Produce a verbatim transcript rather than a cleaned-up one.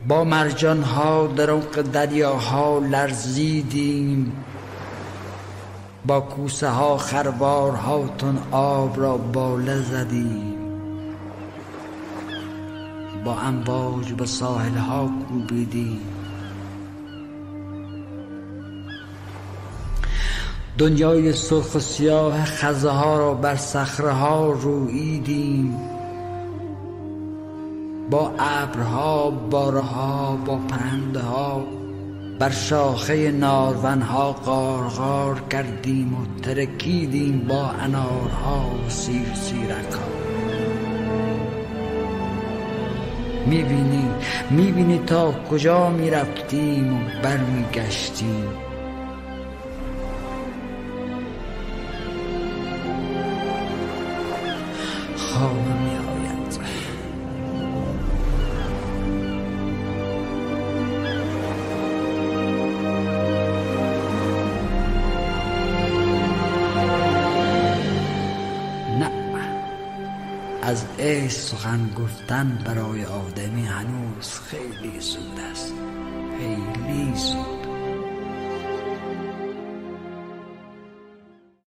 با مرجان ها در عمق دریاها لرزیدیم، با کوسه ها خروارها تن آب را باله زدیم، با امواج به ساحل ها کوبیدیم. دنیای سرخ و سیاه خزه ها را بر صخره ها روییدیم، با ابرها، بارها، با پرنده ها بر شاخه نارون ها غارغار کردیم و ترکیدیم با انارها و سیر سیرک ها. میبینی میبینی تا کجا میرفتیم و برمیگشتیم. خوابم میآید، نه، از عشق سخن گفتن برای آدمی هنوز خیلی زود است، خیلی زود.